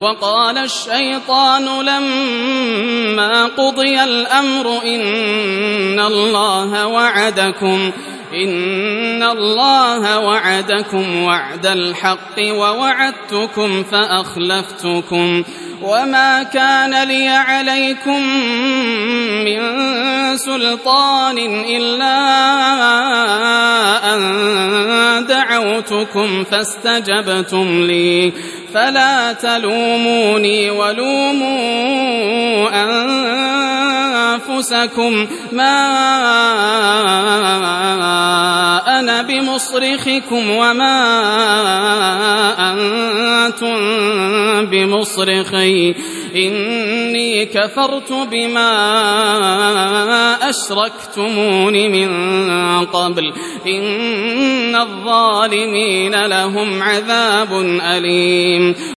وقال الشيطان لما قضي الأمر إن الله وعدكم وعد الحق ووعدتكم فأخلفتكم وما كان لي عليكم من سلطان إلا أن دعوتكم فاستجبتم لي فلا تلوموني ولوموا أنفسكم ما أنا بمصرخكم وما أنتم بمصرخي إني كفرت بما أشركتمون من قبل إن الظالمين لهم عذاب أليم